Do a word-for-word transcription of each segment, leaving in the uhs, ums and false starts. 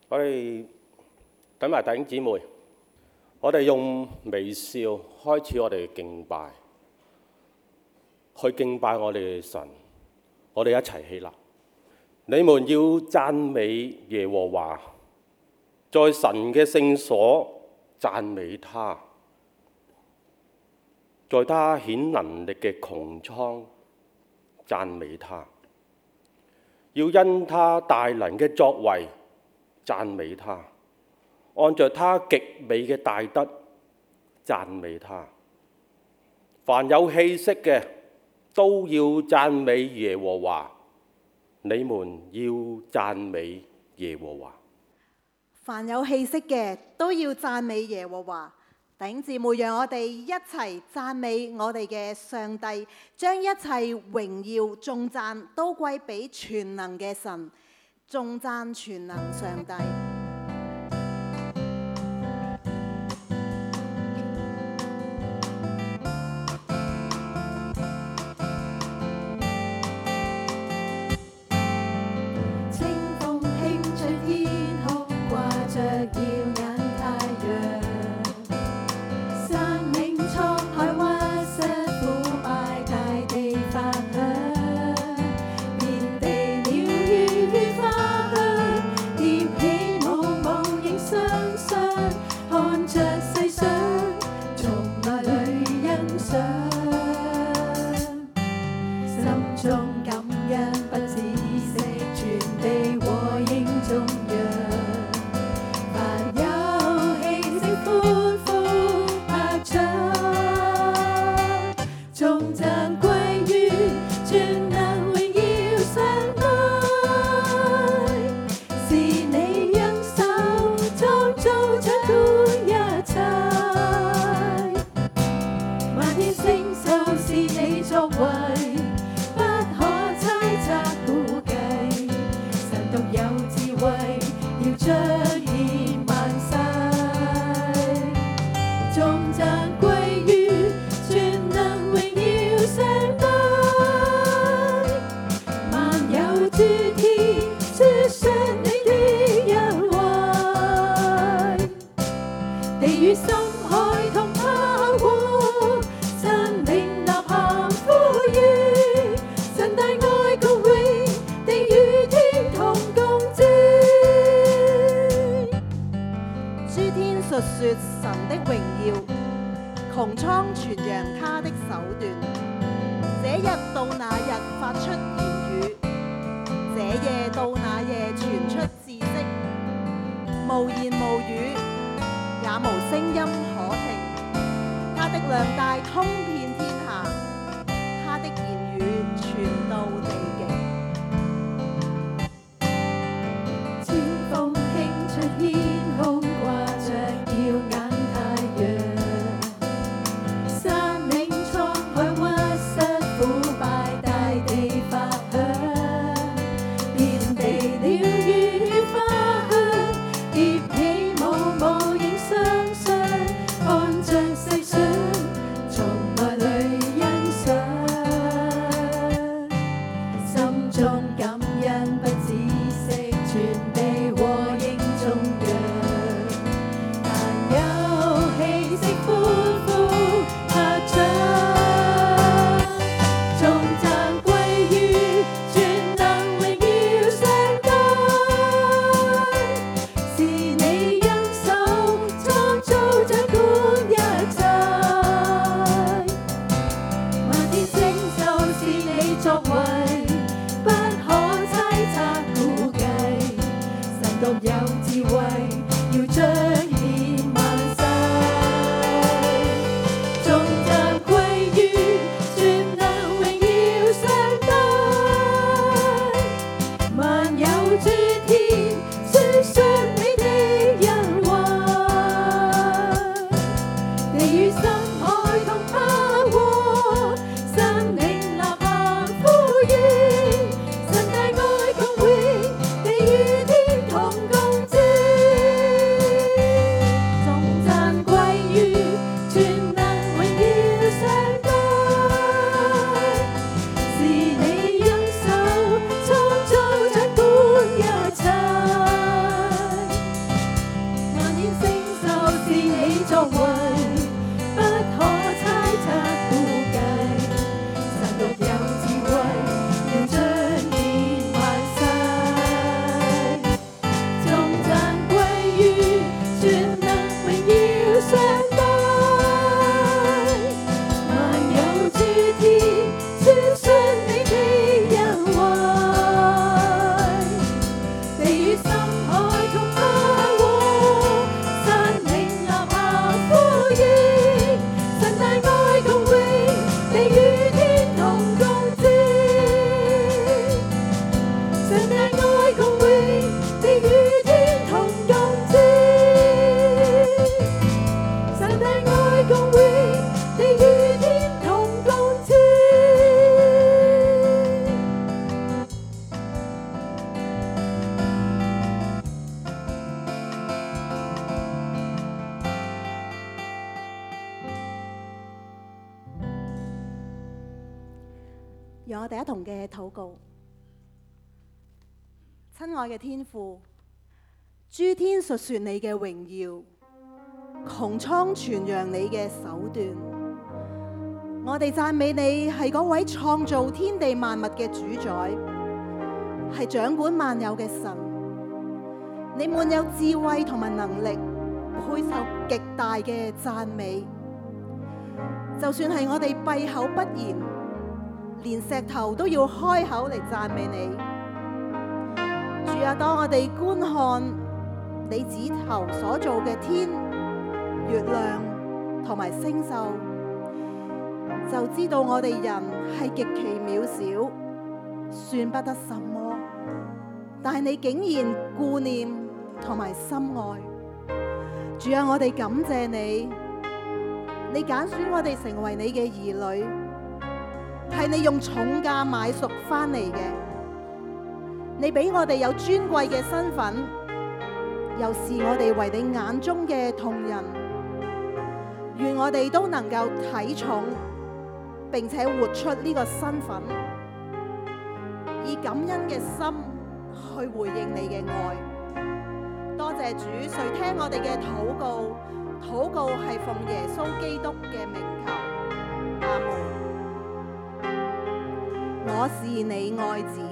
我哋等埋弟兄姊妹，我哋用微笑開始我哋嘅敬拜，去敬拜我哋嘅神。我哋一齊起立，你們要讚美耶和華，在神嘅聖所讚美他，在他顯能力嘅穹蒼讚美他，要因他大能嘅作為讚美他，按着他極美嘅大德讚美他。凡有氣息嘅都要讚美耶和華，你們要讚美耶和華。 凡有氣息嘅都要讚美耶和華。弟兄姊妹，讓我哋一齊讚美我哋嘅上帝，將一切榮耀頌讚都歸俾全能嘅神，頌讚全能上帝。 神大愛共榮，地與天同共佔。 讓我哋一同嘅禱告。親愛嘅天父，諸天述說你嘅榮耀，穹蒼傳揚你嘅手段。我哋讚美你係嗰位創造天地萬物嘅主宰，係掌管萬有嘅神。你滿有智慧同埋能力，配受極大嘅讚美。就算係我哋閉口不言，連石頭都要開口嚟讚美你。主啊，當我哋觀看你指頭所做嘅天、月亮同埋星宿，就知道我哋人係極其渺小，算不得什麼。但係你竟然顧念同埋深愛。主啊，我哋感謝你，你揀選我哋成為你嘅兒女，係你用重價買贖翻嚟嘅。你俾我哋有尊貴嘅身份，又視我哋為你眼中嘅瞳人。願我哋都能夠睇重並且活出呢個身份，以感恩嘅心去回應你嘅愛。多謝主，垂聽我哋嘅禱告，禱告係奉耶穌基督嘅名求，阿門。我是你愛子。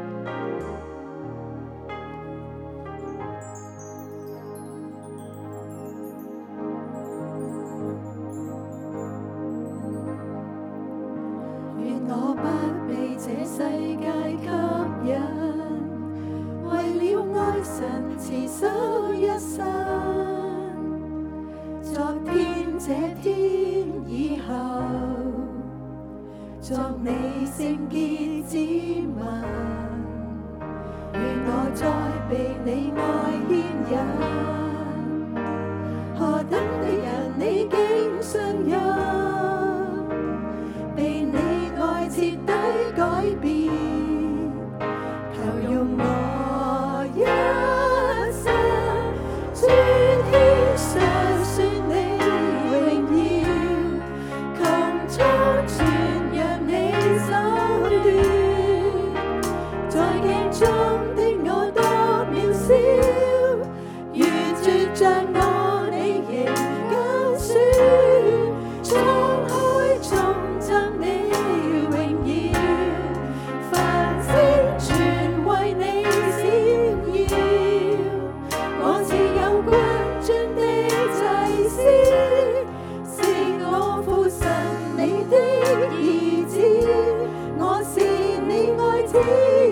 願我不被這世界吸引，為了愛神持守一生。昨天這天以後，作你聖潔之民。願我再被你愛牽引，何等的人你竟信任，被你愛徹底改變，求用我一生，諸天述說你榮耀，穹蒼傳揚你手段，在鏡中的我多渺小，如絕像我你仍揀選，敞開頌讚你榮耀，繁星全為你閃耀。我似有君尊的祭司，是我父神你的兒子，我是你愛子。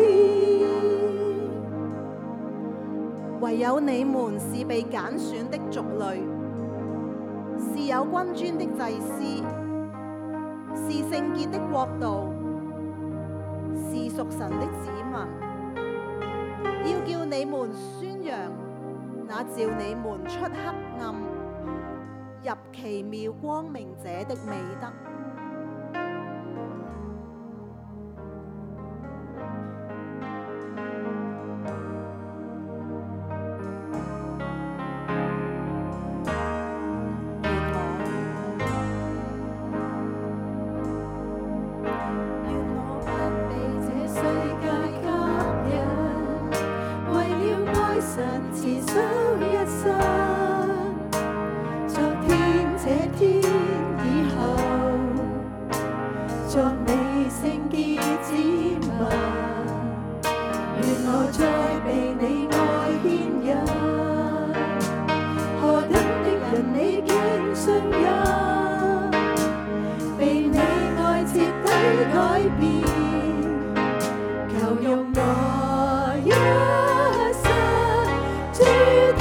唯有你們是被揀選的族類，是有君尊的祭司，是聖潔的國度，是屬神的子民。要叫你們宣揚那召你們出黑暗入奇妙光明者的美德。 求用我一生，諸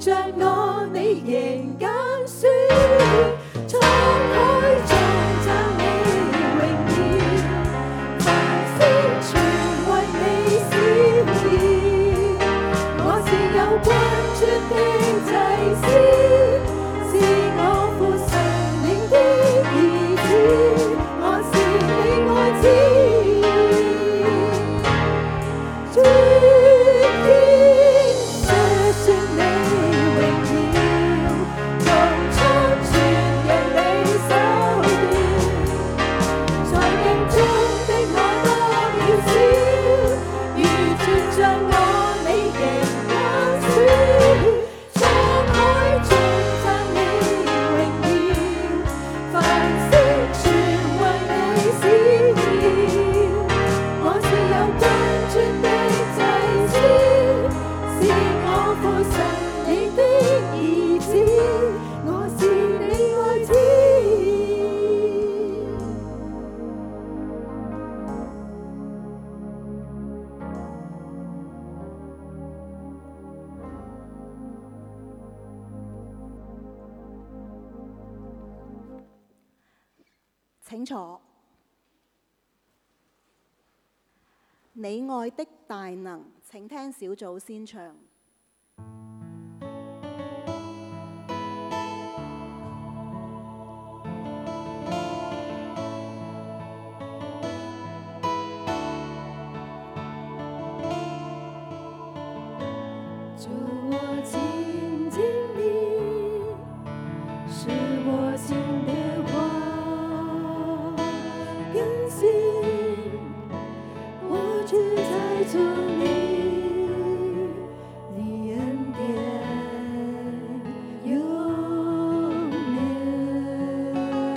像我，你仍揀選，滄海中讚你榮耀，凡星全為你閃耀。我是有君尊的祭司，是我父神領的兒子，我是你愛子。諸天述說你榮耀，穹蒼傳揚你手段，在鏡中的我多渺小，如全像我，你仍揀選。滄海中讚你榮耀，凡星全為你閃耀。我是有君尊的祭司，是我父神你的兒子，我是你愛子。 請坐。你愛的大能，請聽小組先唱。 主，我亲近你，是我心的话更新，我只在主里，你恩典永远。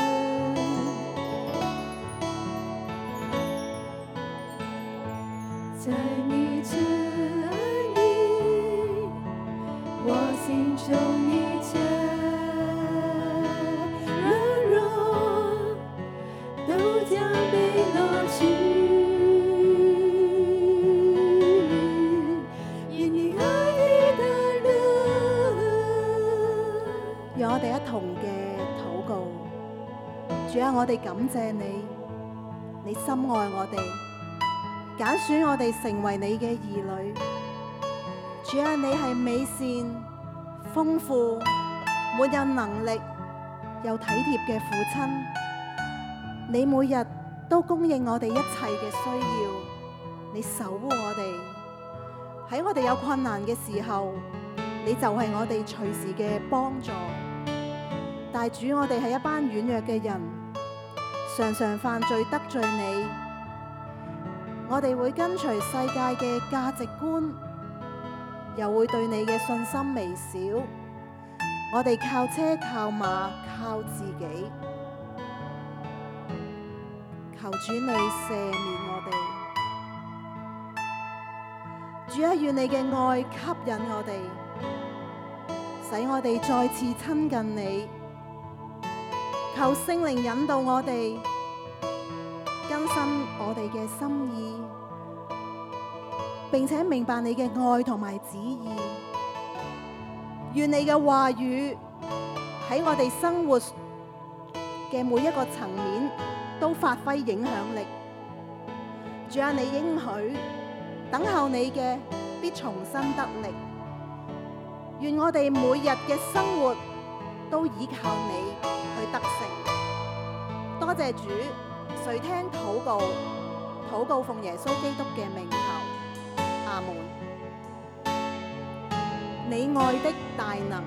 在你慈爱里，我心中一切软弱都将被挪去，因你爱的大能。 讓我哋一同嘅禱告。主啊，我哋感謝你，你深愛我哋，揀選我哋成為你嘅兒女。主啊，你係美善、豐富、滿有能力又體貼嘅父親。你每日都供應我哋一切嘅需要，你守護我哋。喺我哋有困難嘅時候，你就係我哋隨時嘅幫助。但係主，我哋係一班軟弱嘅人，常常犯罪得罪你。我哋會跟隨世界嘅價值觀，又會對你嘅信心微小。我哋靠車靠馬靠自己，求主你赦免我哋。主啊，願你嘅愛吸引我哋，使我哋再次親近你。求聖靈引導我哋，更新我哋嘅心意，並且明白你嘅愛同埋旨意。願你嘅話語喺我哋生活嘅每一個層面都發揮影響力。主啊，你應許等候你嘅必重新得力。願我哋每日嘅生活都依靠你去得勝。多謝主，垂聽禱告，禱告奉耶穌基督嘅名求，阿門。你愛的大能。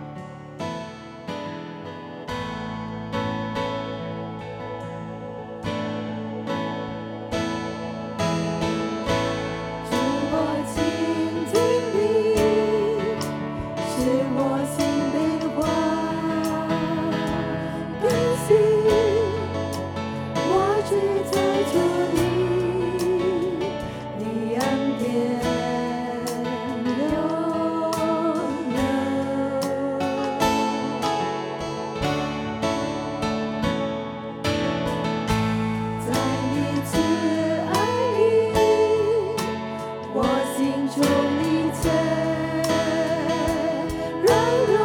心中一切软弱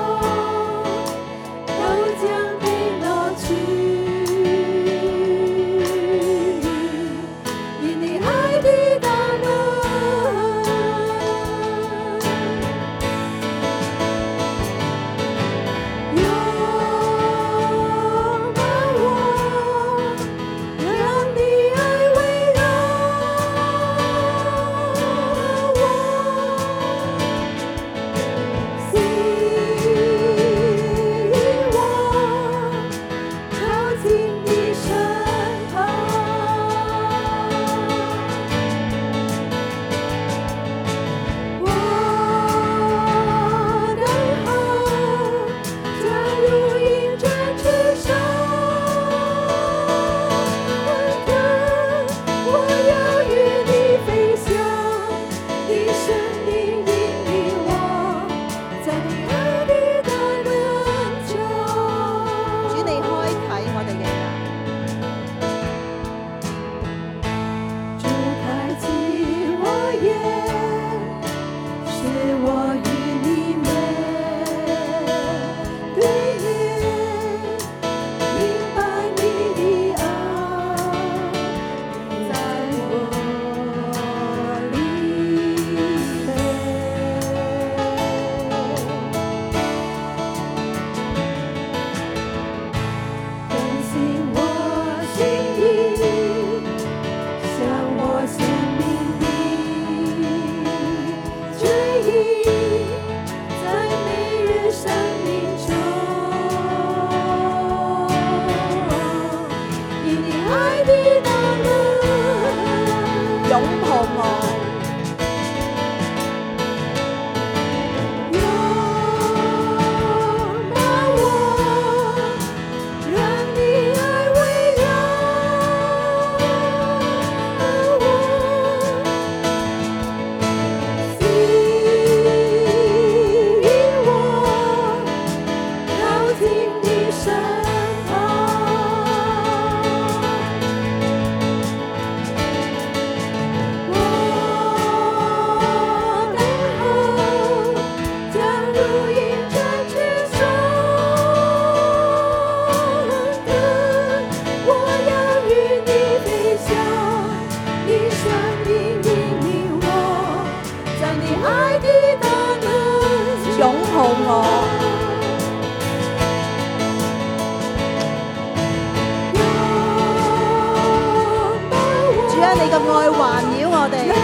主啊，你嘅愛環繞我哋。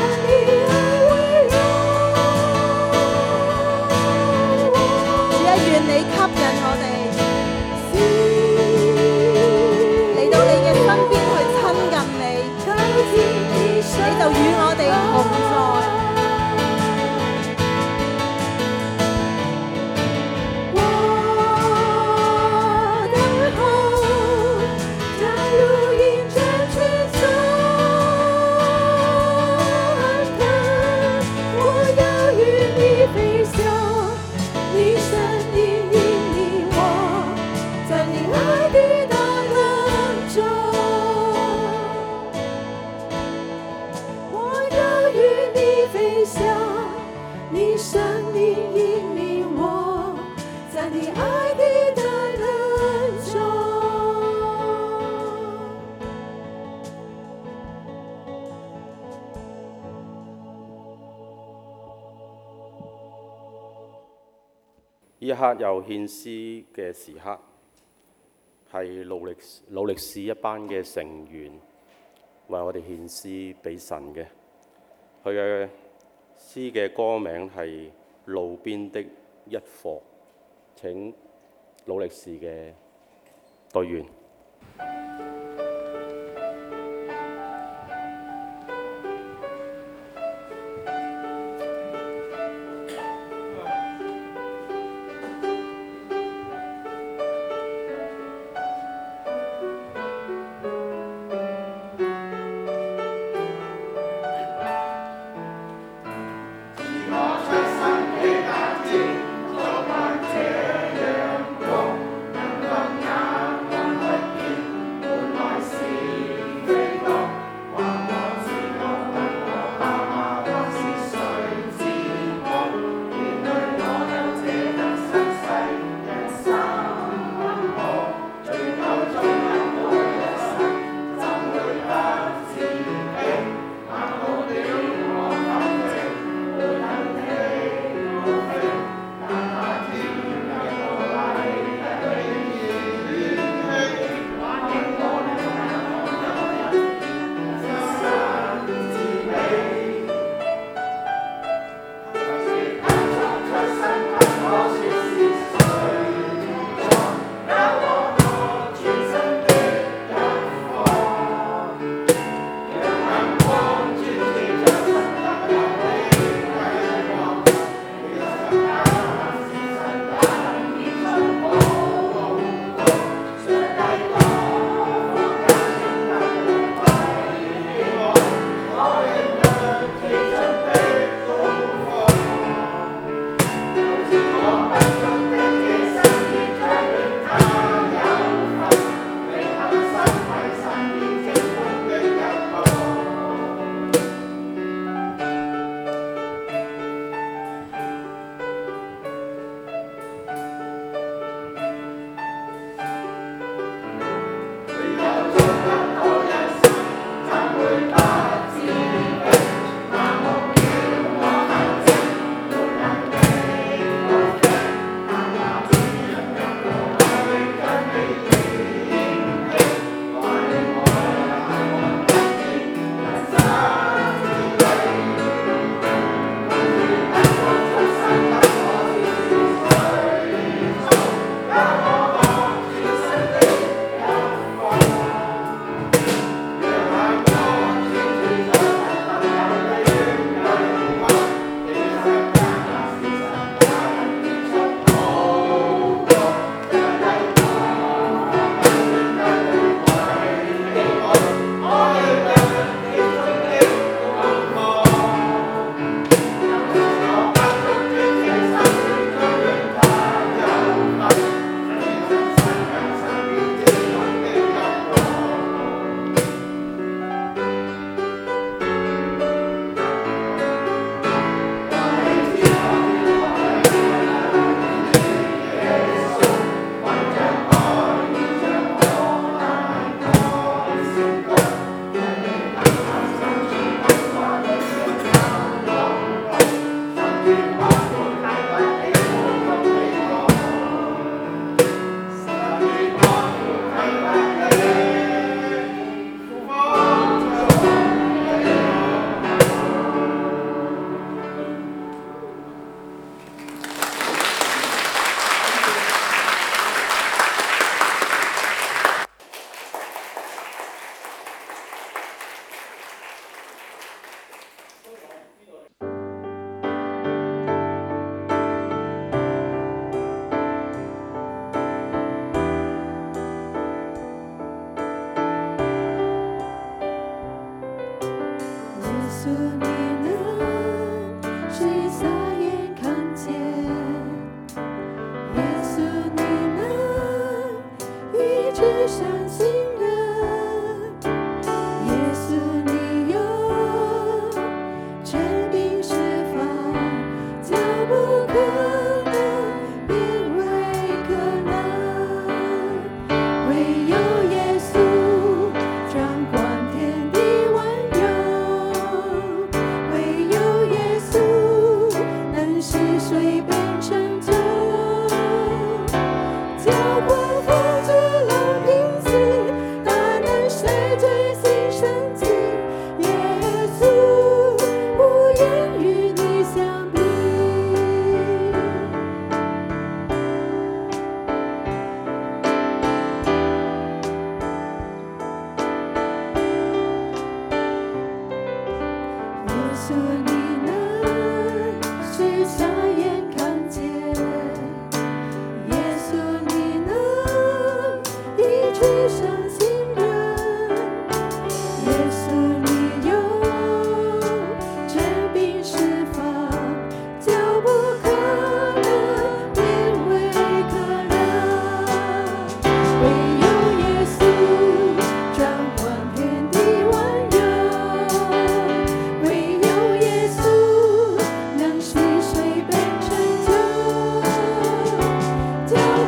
主啊，願你吸引我哋嚟到你嘅身邊去親近你，你就與我哋同在。 呢一刻有獻詩嘅時刻，係勞力勞力士一班嘅成員為我哋獻詩俾神嘅。佢嘅詩嘅歌名係《路邊的一課》，請勞力士嘅隊員。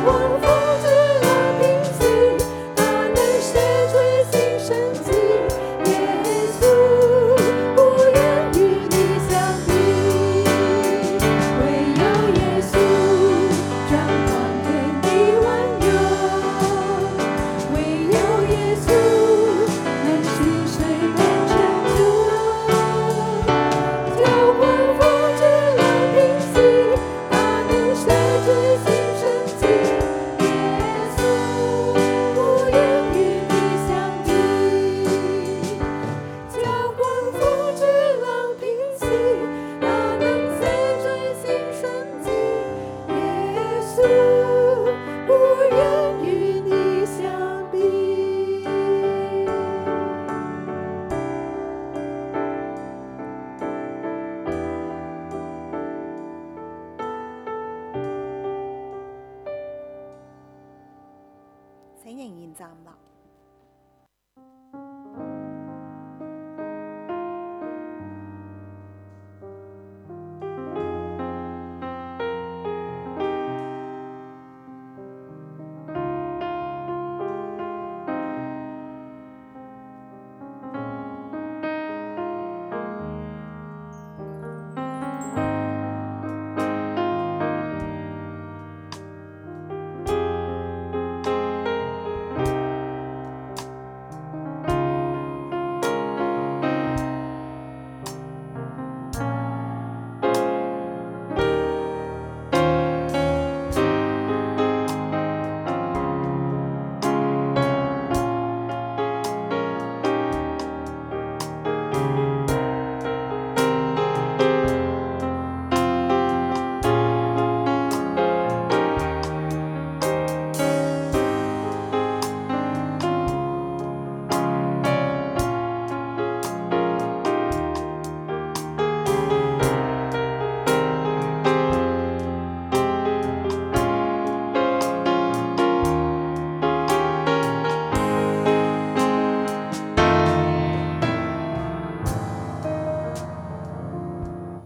請仍然站立。